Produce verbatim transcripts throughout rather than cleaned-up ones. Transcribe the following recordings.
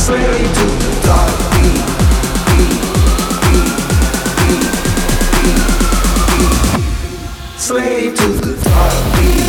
Slave to the dark beat, beat, beat, beat, beat, beat. Slave to the dark beat.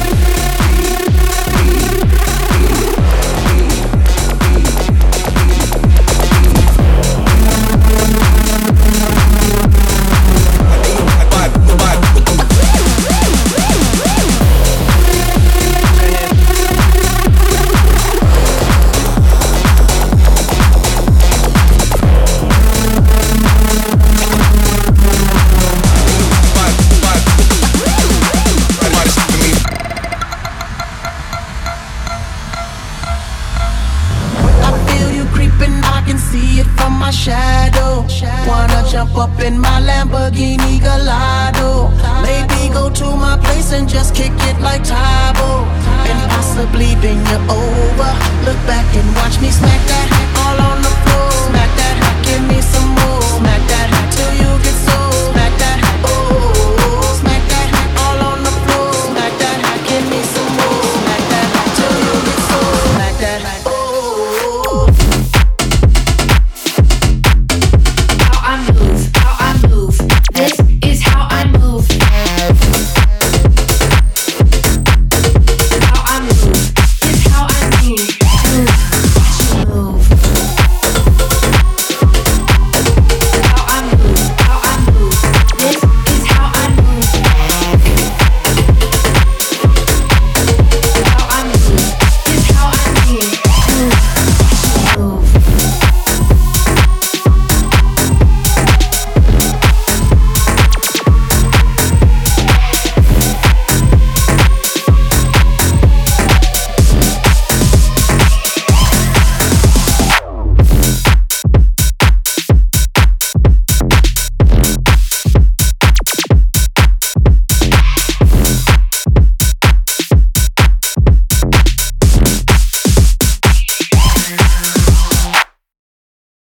Up in my Lamborghini Gallardo, maybe go to my place and just kick it like Tybo, and possibly bend you over. Look back and watch me